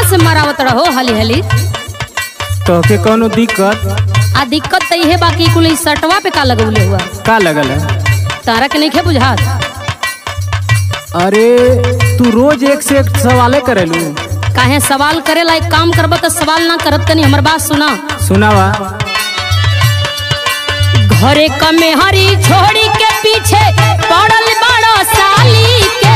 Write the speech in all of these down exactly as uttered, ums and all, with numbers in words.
से मरावत रहो हली हली। तो के कोनो दिक्कत? आ दिक्कत तो ये बाकी कुल सटवा पे का लगौले हुआ का लगल है? तारा के नहीं खे बुझात? अरे तू रोज एक से एक सवाले करेलू। काहे सवाल करेला? एक काम करब तो सवाल ना करत तनी हमर बात सुना। सुनावा। घरे कमे हरी छोड़ी के पीछे पड़ल बड़ो साली के।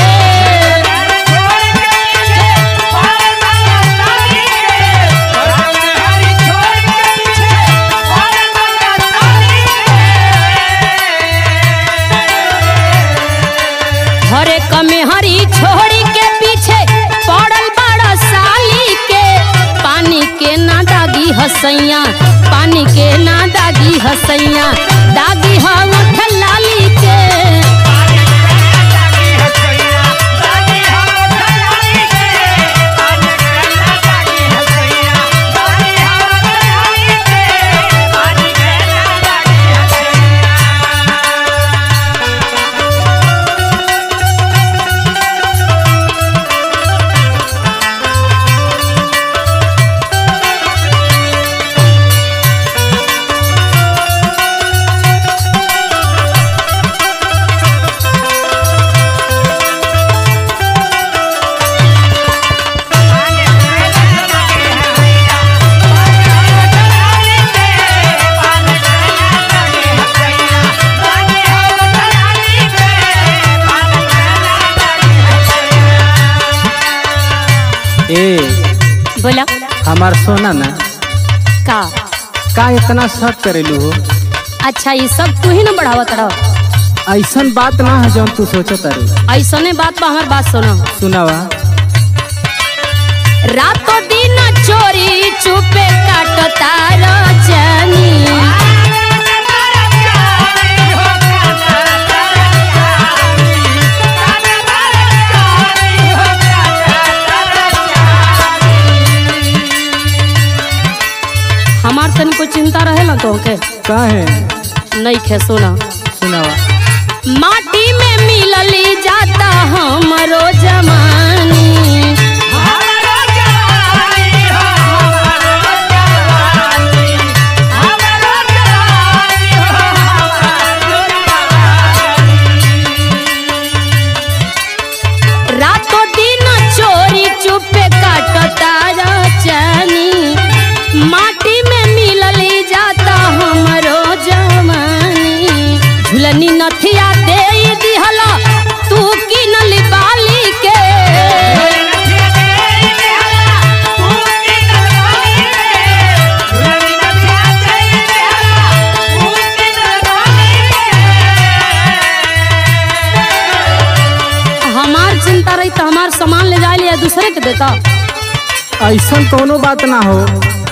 घरे कमे हरी छोड़ी के पीछे पड़ल बड़ो साली के। पानी के ना दागी हसैया, पानी के ना दागी हसैया, दागी हा उठ लाली के। ए बोला हमार सोना ना का का इतना शक करेलू हो? अच्छा ये सब तू ही ना बढ़ावत रहो। ऐसन बात ना है जौन तू सोचत अरे। ऐसने बात बा हमार बात सुनो। सुनावा। रातों दिन चोरी चुपे काटता रचनी। हमार तनी कोई चिंता रहे ना तो के काहे? नहीं खे सुना। सुनावा। माटी में मिलली जाता हमरो जमानी। रातों दिन चोरी चुपे काटता रचनी। माटी में मिलली जाता हमरो जमानी। झुलनी नथिया दे दिहला तू किनली बाली के। हमार चिंता रही तो हमार सामान ले जाए लिया दूसरे के देता। ऐसन कोनो बात ना हो।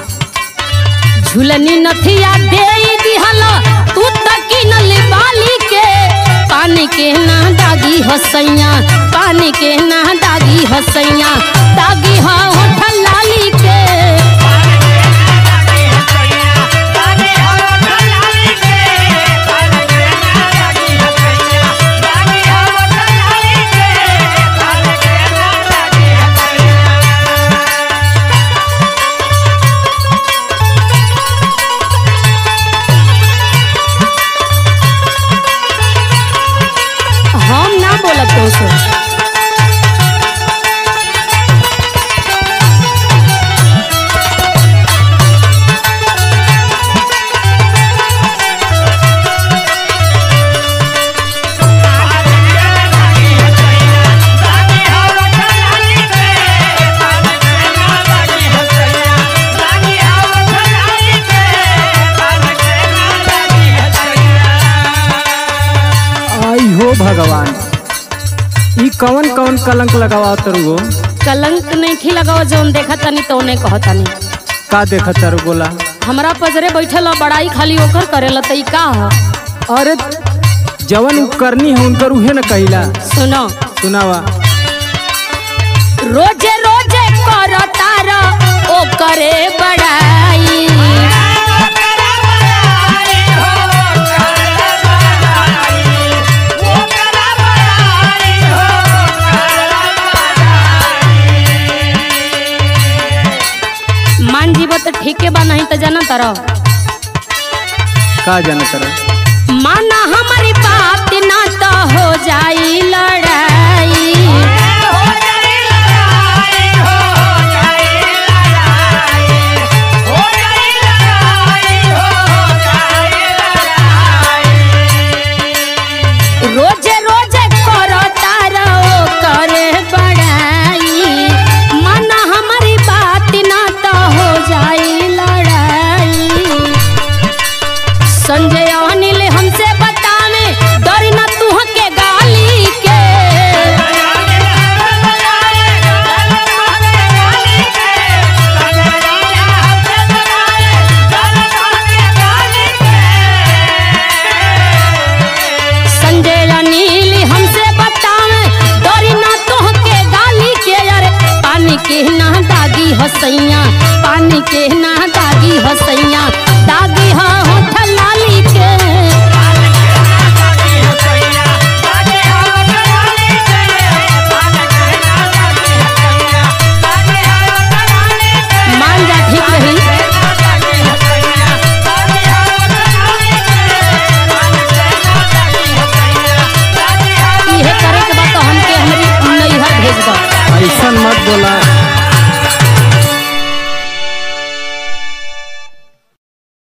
झुलनी नथिया दे दिहला तू तकिनली बाली के। पानी के ना दागी हसैया, पानी के ना दागी हसैया, दागी हा होठ लाली के। हम ना बोलत तो से। आई हो भगवान, ई कौन कौन कलंक लगावा तरु हो? कलंक नहीं खी लगाओ जौन देखा तनी तो नहीं कहा तनी। का देखा तारू बोला? हमरा पजरे बैठल बड़ाई खाली ओकर करेला त ई का ह? अरे जवन करनी है उनकर उहे न कहिला। सुनो। सुनावा। रोजे रोजे करता र ओ करे बड़ाई। तरह का जानत रह? माना हमारी बात ना तो हो जाई लड़ाई। रोजे रोजे करो तारा ओ करे बड़ाई। माना हमारी बात ना तो हो जाई लड़ाई। संजय अनिल हमसे बतावे डर न तू के गाली के। संजय अनिल हमसे बतावे डर न तू के गाली के। यार पानी के ना दागी हसैया, पानी के ना दागी हसैया, दागी हा होठ लाली के। मान जा ठीक रही। इहे करे के बाद तो हमके हमारी नैहर भेज दो। ऐसा मत बोला,